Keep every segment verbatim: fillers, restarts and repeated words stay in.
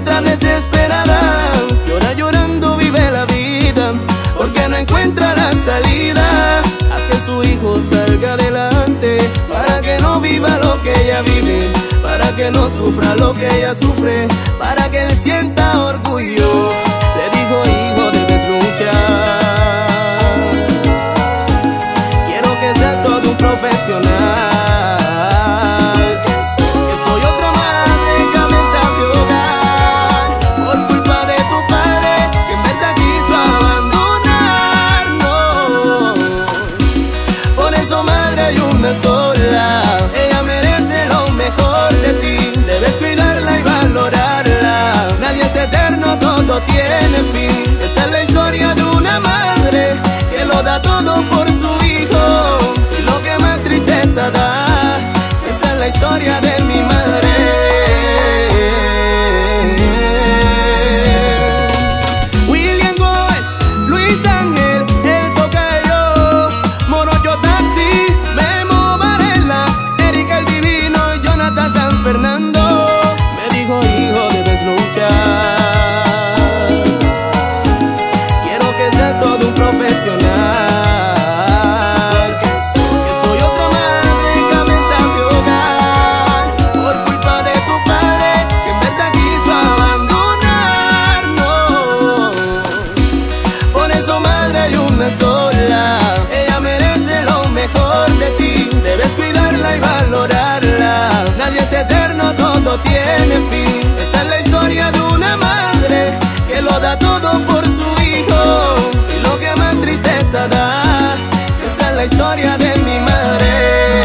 encuentra desesperada, llora llorando vive la vida, porque no encuentra la salida a que su hijo salga adelante, para que no viva lo que ella vive, para que no sufra lo que ella sufre, para que él sienta orgullo. Le dijo: hijo, debes luchar, quiero que seas todo un profesional. Sola, ella merece lo mejor de ti, debes cuidarla y valorarla. Nadie es eterno, todo tiene fin. Esta es la historia de una madre que lo da todo por su hijo, y lo que más tristeza da, esta es la historia de mi madre. William Gómez, Luis Ángel, el tocayo, Morocho Taxi, Fernando. Me dijo: hijo, debes luchar, quiero que seas todo un profesional, que soy otra madre, cabeza de hogar, por culpa de tu padre, que en verdad quiso abandonarnos. Por eso, madre, hay una sola, ella merece lo mejor de ti, debes cuidarla y valorarla. Nadie es eterno, todo tiene fin. Esta es la historia de una madre que lo da todo por su hijo, y lo que más tristeza da, esta es la historia de mi madre.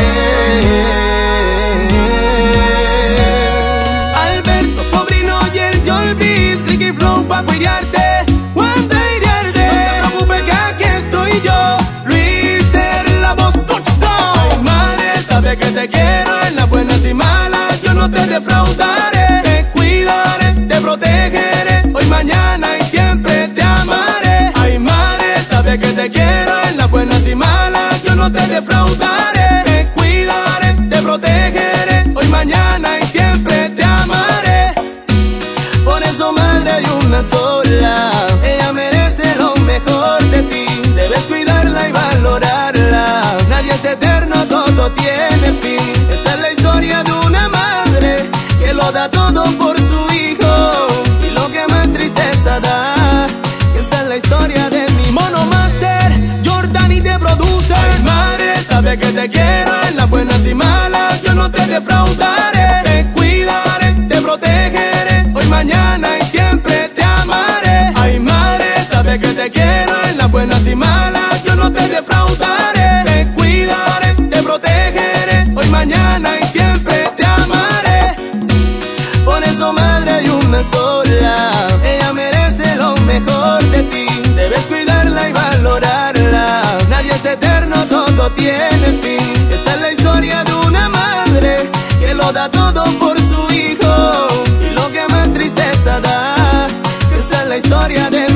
Alberto, sobrino y el Yolvis, Ricky Flow pa' cuidarte, Wanda hiriarte. No te preocupes que aquí estoy yo, Luis Ter, la voz touchdown. Madre, sabe que te quiero en las buenas y malas, yo no te defraudaré, te cuidaré, te protegeré, hoy, mañana y siempre te amaré. Ay, madre, sabe que te quiero en las buenas y malas, yo no te defraudaré, te cuidaré, te protegeré, hoy, mañana y siempre te amaré. Por eso, madre, hay una sola, ella merece lo mejor de ti, debes cuidarla y valorarla. Nadie es eterno, todo tiene fin. Esta es la historia de una madre que lo da todo por su hijo, y lo que más tristeza da, esta es la historia de mi Mono Master, Jordan y te produce. Ay, madre, sabe que te quiero en las buenas y malas, yo no te defraudaré, te cuidaré, te protegeré, hoy, mañana y siempre te amaré. Ay, madre, sabe que te quiero en las buenas y malas, yo no te defraudaré, te cuidaré, te protegeré, hoy, mañana y siempre te amaré. Por eso, madre, hay una sola, ella merece lo mejor de ti, debes cuidarla y valorarla. Nadie es eterno, todo tiene fin. Esta es la historia de una madre que lo da todo por su hijo, y lo que más tristeza da, esta es la historia de